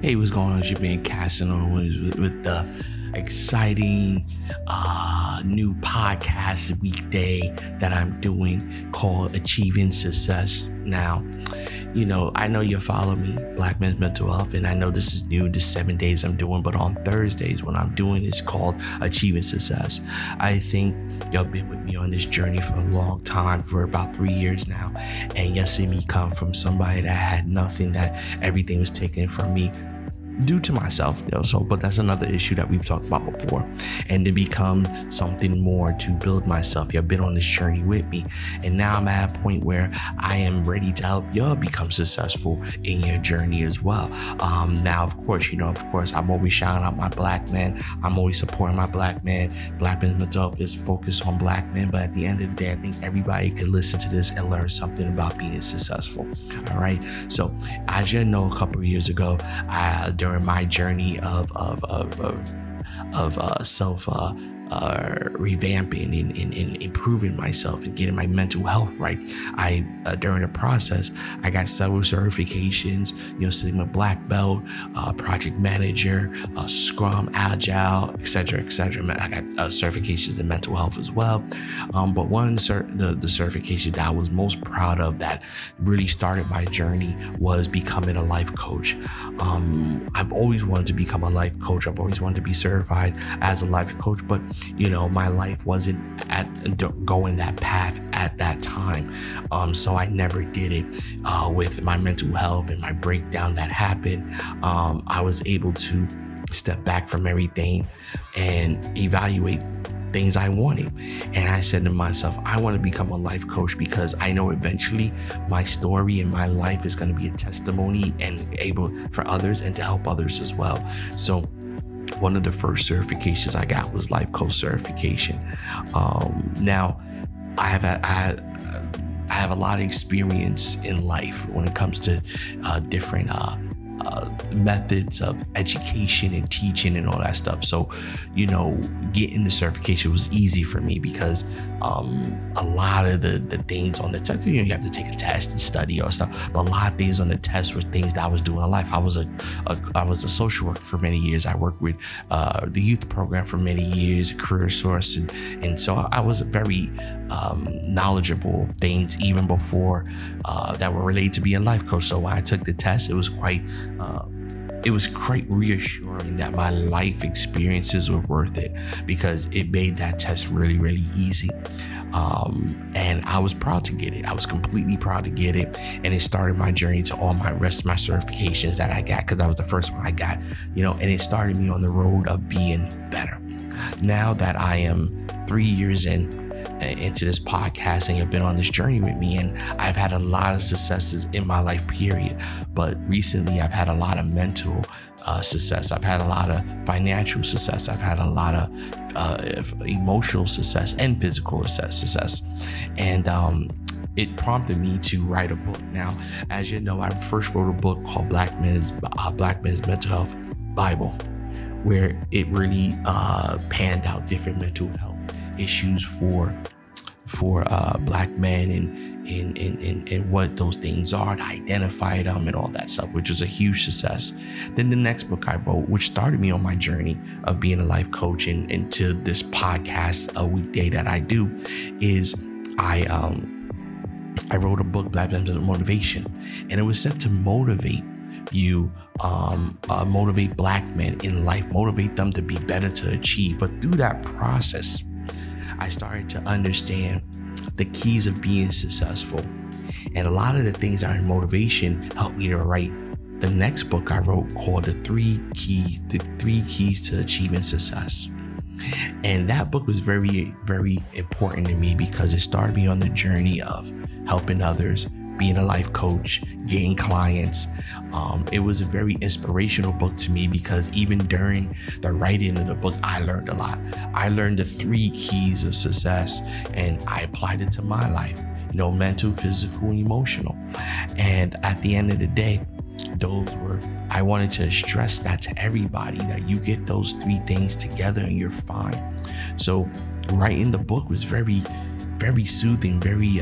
Hey, what's going on? It's your man Casanova with the exciting new podcast weekday that I'm doing called Achieving Success. Now, I know you follow me, Black Men's Mental Health, and I know this is new, the 7 days I'm doing, but on Thursdays, what I'm doing is called Achieving Success. I think y'all been with me on this journey for a long time, for about 3 years now, and you see me come from somebody that had nothing, that everything was taken from me due to myself, but that's another issue that we've talked about before. And to become something more, to build myself. You've been on this journey with me, and now I'm at a point where I am ready to help y'all become successful in your journey as well. Now, of course, I'm always shouting out my Black men. I'm always supporting my Black men. Black Men's Mental Health is focused on Black men, but at the end of the day, I think everybody could listen to this and learn something about being successful. All right. So as you know, a couple of years ago, during my journey of self revamping and improving myself and getting my mental health right, I during the process I got several certifications, Sigma Black Belt, Project Manager, Scrum, Agile, etc. I got certifications in mental health as well, but one the certification that I was most proud of that really started my journey was becoming a life coach. I've always wanted to become a life coach. I've always wanted to be certified as a life coach, but my life wasn't going that path at that time. So I never did it. With my mental health and my breakdown that happened, I was able to step back from everything and evaluate things I wanted. And I said to myself, I want to become a life coach because I know eventually my story and my life is going to be a testimony and able for others and to help others as well. So one of the first certifications I got was life coach certification. Now I have a lot of experience in life when it comes to different methods of education and teaching and all that stuff. So, getting the certification was easy for me because a lot of the things on the test, you have to take a test and study or stuff, but a lot of things on the test were things that I was doing in life. I was a social worker for many years. I worked with the youth program for many years, Career Source, and so I was very knowledgeable of things even before that were related to being a life coach. So when I took the test, it was quite reassuring that my life experiences were worth it because it made that test really, really easy. And I was proud to get it. I was completely proud to get it. And it started my journey to all my rest of my certifications that I got because that was the first one I got, and it started me on the road of being better. Now that I am 3 years into this podcast and you've been on this journey with me, and I've had a lot of successes in my life, period. But recently I've had a lot of mental success. I've had a lot of financial success. I've had a lot of emotional success and physical success. And it prompted me to write a book. Now, as you know, I first wrote a book called Black Men's Mental Health Bible, where it really panned out different mental health issues for Black men and what those things are, to identify them and all that stuff, which was a huge success. Then the next book I wrote, which started me on my journey of being a life coach and to this podcast a weekday that I do, is I wrote a book, Black Men's Motivation, and it was set to motivate you, motivate Black men in life, motivate them to be better, to achieve. But through that process, I started to understand the keys of being successful. And a lot of the things that are in motivation helped me to write the next book I wrote called The Three Keys to Achieving Success. And that book was very, very important to me because it started me on the journey of helping others, being a life coach, getting clients. It was a very inspirational book to me because even during the writing of the book, I learned a lot. I learned the 3 keys of success and I applied it to my life, mental, physical, and emotional. And at the end of the day, I wanted to stress that to everybody, that you get those 3 things together and you're fine. So writing the book was very very soothing, very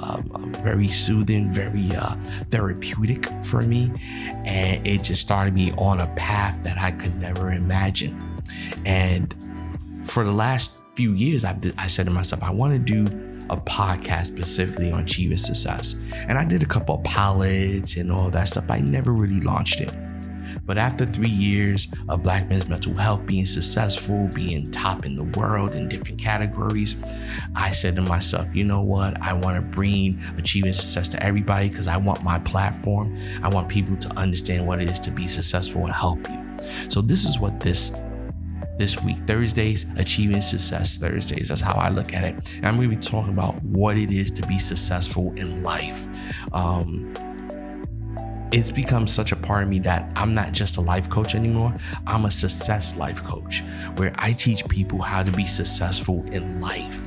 therapeutic for me. And it just started me on a path that I could never imagine. And for the last few years, I said to myself, I want to do a podcast specifically on achieving success. And I did a couple of pilots and all that stuff. I never really launched it. But after 3 years of Black men's mental health, being successful, being top in the world in different categories, I said to myself, you know what? I want to bring achieving success to everybody because I want my platform. I want people to understand what it is to be successful and help you. So this is what this week, Thursdays, Achieving Success Thursdays. That's how I look at it. And I'm going to be talking about what it is to be successful in life. It's become such a part of me that I'm not just a life coach anymore. I'm a success life coach where I teach people how to be successful in life.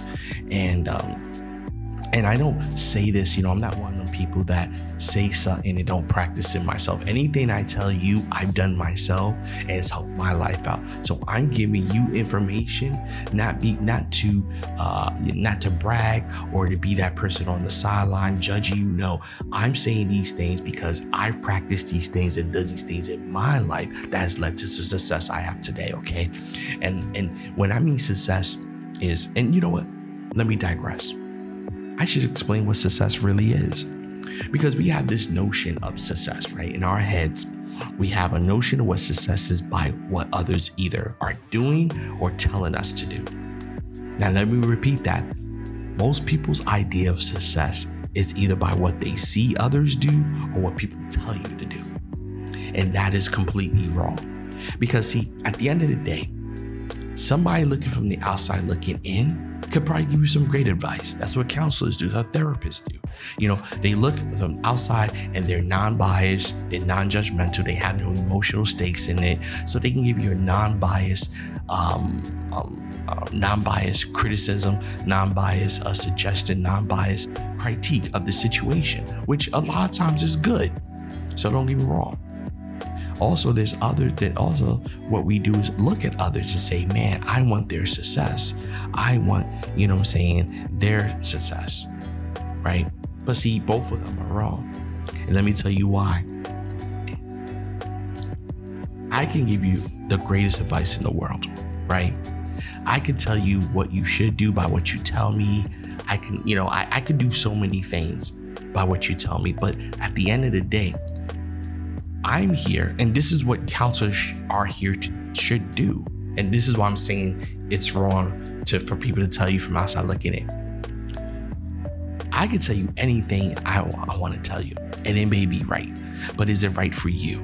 And I don't say this, I'm not one of them people that say something and don't practice it myself. Anything I tell you, I've done myself and it's helped my life out. So I'm giving you information, not to brag or to be that person on the sideline judging you. No, I'm saying these things because I've practiced these things and done these things in my life that has led to the success I have today. Okay. And when I mean success is, and you know what? Let me digress. I should explain what success really is, because we have this notion of success, right? In our heads, we have a notion of what success is by what others either are doing or telling us to do. Now, let me repeat that. Most people's idea of success is either by what they see others do or what people tell you to do. And that is completely wrong. Because see, at the end of the day, somebody looking from the outside looking in could probably give you some great advice. That's what counselors do, what therapists do. They look from outside and they're non-biased, they're non-judgmental, they have no emotional stakes in it. So they can give you a non-biased criticism, non-biased suggestion, non-biased critique of the situation, which a lot of times is good. So don't get me wrong. Also, what we do is look at others and say, man, I want their success. I want, their success, right? But see, both of them are wrong. And let me tell you why. I can give you the greatest advice in the world, right? I can tell you what you should do by what you tell me. I can do so many things by what you tell me. But at the end of the day, I'm here, and this is what counselors should do. And this is why I'm saying it's wrong for people to tell you from outside looking in. I can tell you anything I want to tell you, and it may be right, but is it right for you?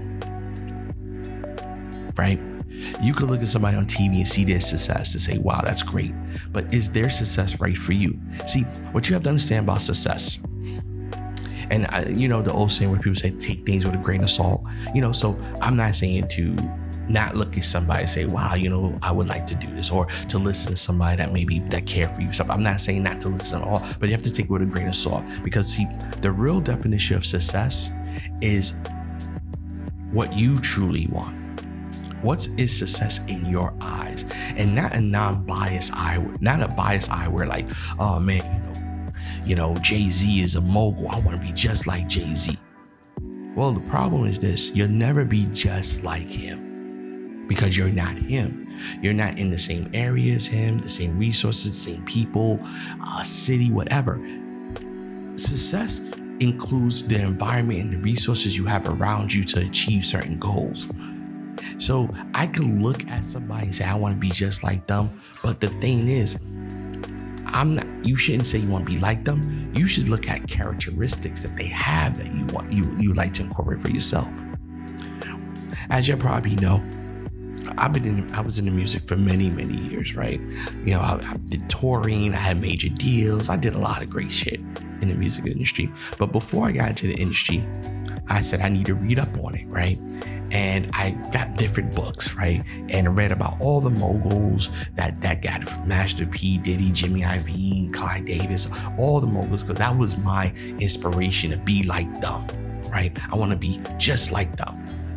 Right? You could look at somebody on TV and see their success and say, wow, that's great. But is their success right for you? See, what you have to understand about success, and the old saying where people say, take things with a grain of salt, so I'm not saying to not look at somebody and say, wow, I would like to do this, or to listen to somebody that care for you. So I'm not saying not to listen at all, but you have to take it with a grain of salt, because see, the real definition of success is what you truly want. What is success in your eyes? And not a non-biased eye, not a biased eye where like, oh man, Jay-Z is a mogul. I want to be just like Jay-Z. Well, the problem is this: you'll never be just like him because you're not him. You're not in the same area as him, the same resources, the same people, city, whatever. Success includes the environment and the resources you have around you to achieve certain goals. So I can look at somebody and say, I want to be just like them. But the thing is, you shouldn't say you want to be like them. You should look at characteristics that they have that you like to incorporate for yourself. As you probably know, I was in the music for many, many years, right? I did touring, I had major deals, I did a lot of great shit in the music industry. But before I got into the industry, I said I need to read up on it, right? And I got different books, right? And I read about all the moguls that got it, from Master P, Diddy, Jimmy Iovine, Clive Davis, all the moguls, because that was my inspiration to be like them, right? I want to be just like them,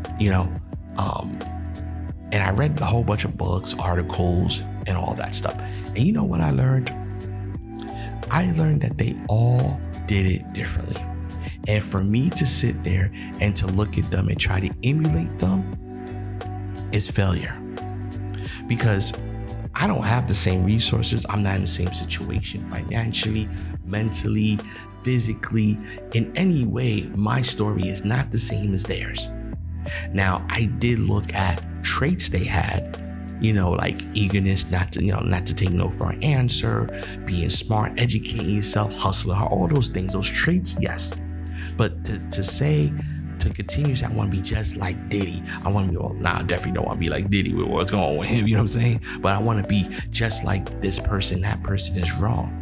and I read a whole bunch of books, articles, and all that stuff. And you know what I learned? I learned that they all did it differently. And for me to sit there and to look at them and try to emulate them is failure. Because I don't have the same resources. I'm not in the same situation financially, mentally, physically. In any way, my story is not the same as theirs. Now, I did look at traits they had, like eagerness, not to take no for an answer, being smart, educating yourself, hustling, all those things, those traits, yes. But to continue to say, I want to be just like Diddy. I definitely don't want to be like Diddy with what's going on with him, you know what I'm saying? But I want to be just like this person. That person is wrong.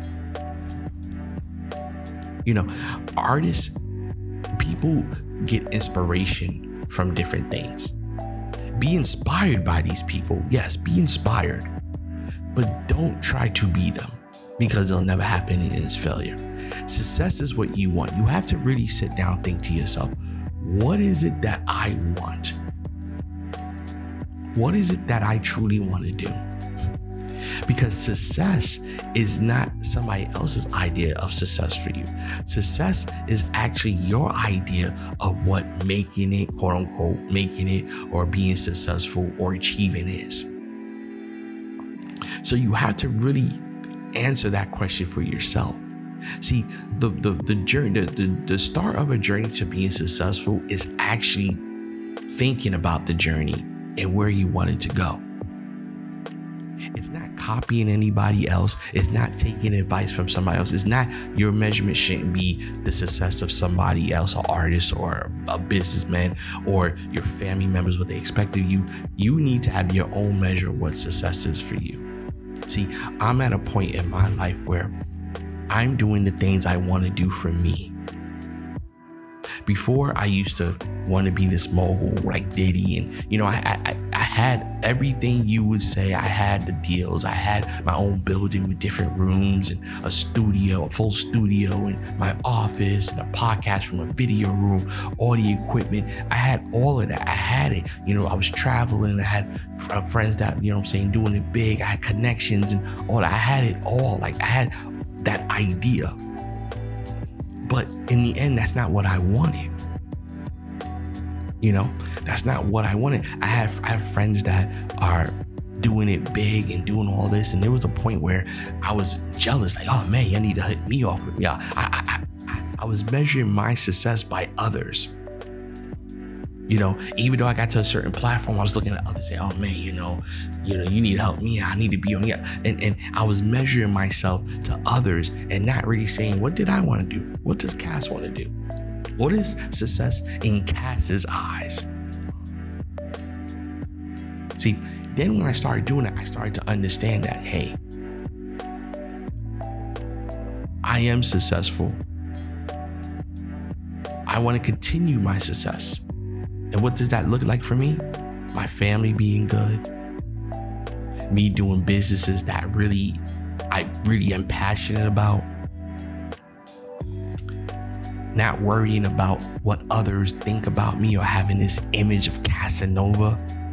Artists, people get inspiration from different things. Be inspired by these people. Yes, be inspired. But don't try to be them, because it'll never happen and it's failure. Success is what you want. You have to really sit down and think to yourself, what is it that I want? What is it that I truly want to do? Because success is not somebody else's idea of success for you. Success is actually your idea of what making it, quote unquote, making it or being successful or achieving is. So you have to really answer that question for yourself. See, the journey, the start of a journey to being successful is actually thinking about the journey and where you want it to go. It's not copying anybody else. It's not taking advice from somebody else. It's not, your measurement shouldn't be the success of somebody else, an artist or a businessman or your family members, what they expect of you. You need to have your own measure of what success is for you. See, I'm at a point in my life where I'm doing the things I want to do for me. Before, I used to want to be this mogul like Diddy, and I had everything you would say. I had the deals. I had my own building with different rooms and a studio, a full studio, and my office and a podcast room, a video room, all the equipment. I had all of that. I had it. I was traveling. I had friends that, doing it big. I had connections and all that. I had it all. Like, I had that idea. But in the end, that's not what I wanted. That's not what I wanted. I have friends that are doing it big and doing all this. And there was a point where I was jealous. Like, oh man, you need to hit me off with me. I was measuring my success by others. Even though I got to a certain platform, I was looking at others saying, oh man, you need to help me. I need to be on here. And I was measuring myself to others and not really saying, what did I want to do? What does Cass want to do? What is success in Cass's eyes? See, then when I started doing it, I started to understand that, hey, I am successful. I want to continue my success. And what does that look like for me? My family being good. Me doing businesses that I really am passionate about. Not worrying about what others think about me or having this image of Casanova.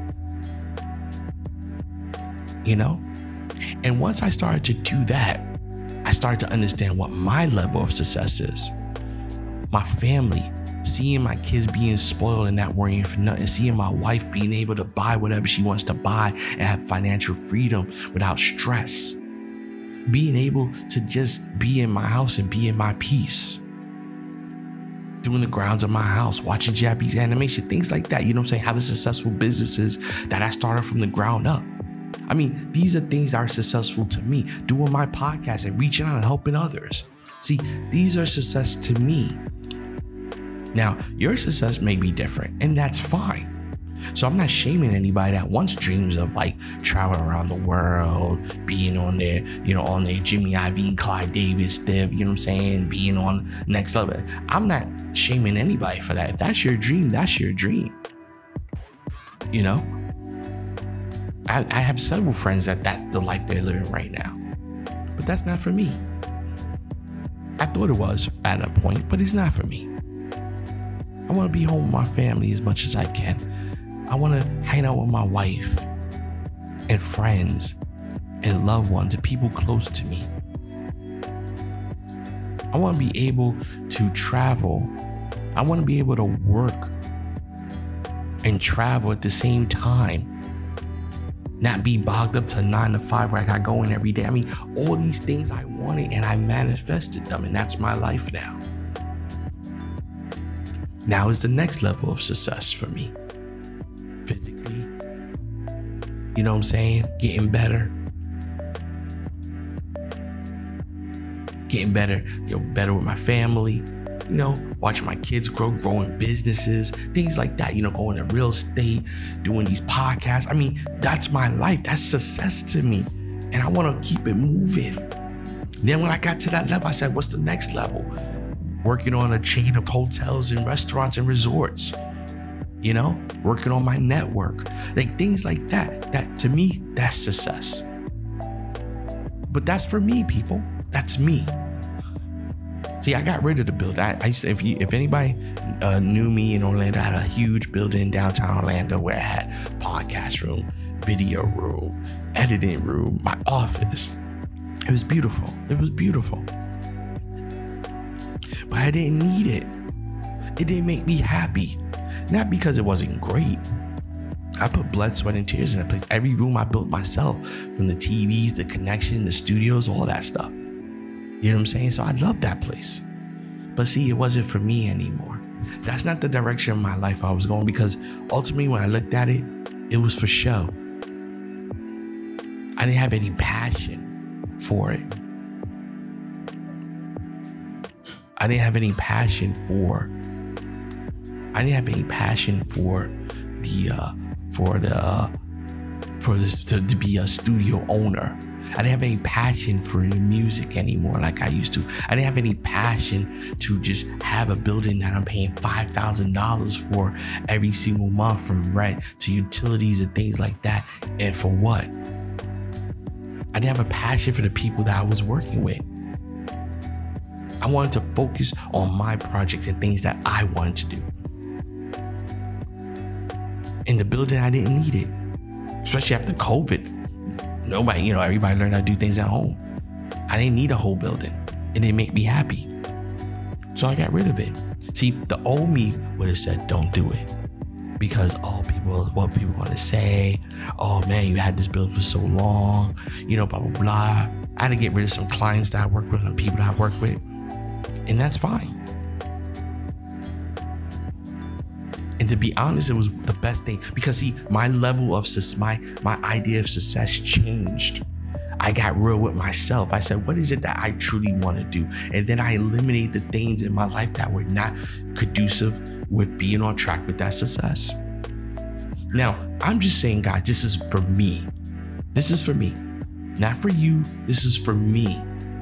And once I started to do that, I started to understand what my level of success is. My family, seeing my kids being spoiled and not worrying for nothing, seeing my wife being able to buy whatever she wants to buy and have financial freedom without stress. Being able to just be in my house and be in my peace. Doing the grounds of my house, watching Japanese animation, things like that. Having successful businesses that I started from the ground up. I mean, these are things that are successful to me. Doing my podcast and reaching out and helping others. See, these are success to me. Now, your success may be different, and that's fine. So I'm not shaming anybody that wants dreams of like traveling around the world, being on their Jimmy Iovine, Clive Davis, Steve, being on next level. I'm not shaming anybody for that. If that's your dream, that's your dream. I have several friends that's the life they're living right now. But that's not for me. I thought it was at a point, but it's not for me. I want to be home with my family as much as I can. I want to hang out with my wife and friends and loved ones and people close to me. I want to be able to travel. I want to be able to work and travel at the same time. Not be bogged up to 9 to 5 where I got going every day. I mean, all these things I wanted and I manifested them, and that's my life now. Now is the next level of success for me. Physically, you know what I'm saying? Getting better. Better with my family. Watching my kids growing businesses, things like that, going to real estate, doing these podcasts. I mean, that's my life. That's success to me. And I want to keep it moving. Then when I got to that level, I said, what's the next level? Working on a chain of hotels and restaurants and resorts, working on my network, like things like that. That to me, that's success. But that's for me, people. That's me. See, I got rid of the building. I used to, if anybody knew me in Orlando, I had a huge building in downtown Orlando where I had podcast room, video room, editing room, my office. It was beautiful. But I didn't need it. It didn't make me happy. Not because it wasn't great. I put blood, sweat, and tears in that place. Every room I built myself, from the TVs, the connection, the studios, all that stuff. You know what I'm saying? So I love that place. But see, it wasn't for me anymore. That's not the direction of my life I was going, because ultimately when I looked at it, it was for show. I didn't have any passion for it. I didn't have any passion to be a studio owner. I didn't have any passion for the music anymore like I used to. I didn't have any passion to just have a building that I'm paying $5,000 for every single month, from rent to utilities and things like that. And for what? I didn't have a passion for the people that I was working with. I wanted to focus on my projects and things that I wanted to do. In the building, I didn't need it, especially after COVID. Nobody, everybody learned how to do things at home. I didn't need a whole building. It didn't make me happy. So I got rid of it. See, the old me would have said, don't do it. Because, what people want to say, oh man, you had this building for so long, blah, blah, blah. I had to get rid of some clients that I work with and people that I work with. And that's fine. And to be honest, it was the best thing, because see, my level of my idea of success changed. I got real with myself. I said, what is it that I truly want to do? And then I eliminated the things in my life that were not conducive with being on track with that success. Now, I'm just saying, guys, this is for me. This is for me. Not for you. This is for me.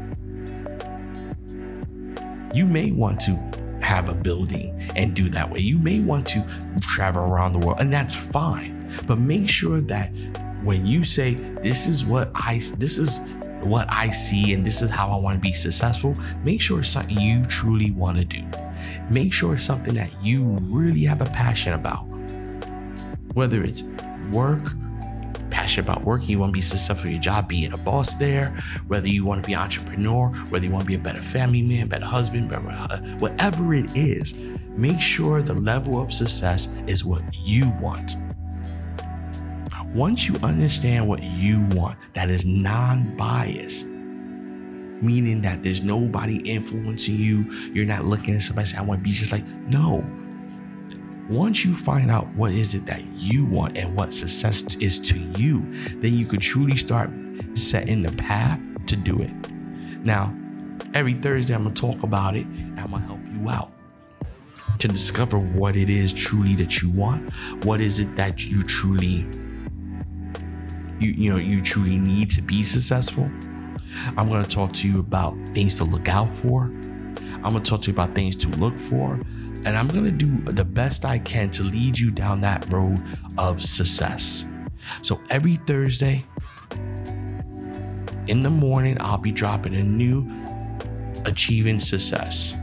You may want to have a building and do that way. You may want to travel around the world, and that's fine. But make sure that when you say, this is what I see and this is how I want to be successful, make sure it's something you truly want to do. Make sure it's something that you really have a passion about. Whether it's work, passionate about working, you want to be successful in your job, being a boss there, whether you want to be an entrepreneur, whether you want to be a better family man, better husband, whatever it is, make sure the level of success is what you want. Once you understand what you want, that is non-biased, meaning that there's nobody influencing you. You're not looking at somebody saying, I want to be just like, no. Once you find out what is it that you want and what success is to you, then you could truly start setting the path to do it. Now, every Thursday, I'm going to talk about it. And I'm going to help you out to discover what it is truly that you want. What is it that you truly, you truly need to be successful. I'm going to talk to you about things to look out for. I'm going to talk to you about things to look for. And I'm going to do the best I can to lead you down that road of success. So every Thursday in the morning, I'll be dropping a new Achieving Success.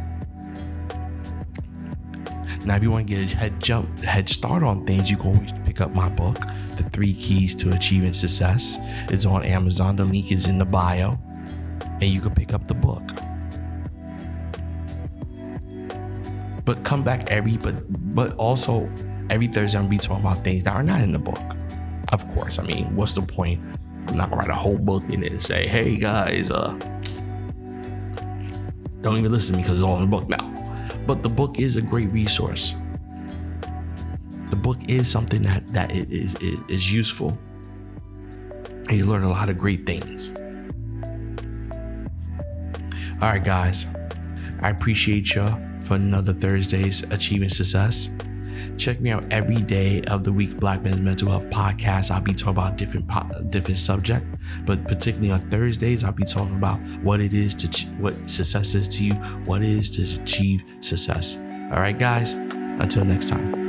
Now, if you want to get a head start on things, you can always pick up my book, The 3 Keys to Achieving Success. It's on Amazon. The link is in the bio, and you can pick up the book. But come back but also every Thursday I'm gonna be talking about things that are not in the book. Of course, I mean, what's the point? I'm not gonna write a whole book in it and say, hey guys, don't even listen to me because it's all in the book now. But the book is a great resource. The book is something that is useful. And you learn a lot of great things. All right, guys. I appreciate y'all for another Thursday's Achieving Success. Check me out every day of the week, Black Men's Mental Health Podcast. I'll be talking about different subject, but particularly on Thursdays, I'll be talking about what success is to you, what it is to achieve success. All right, guys, until next time.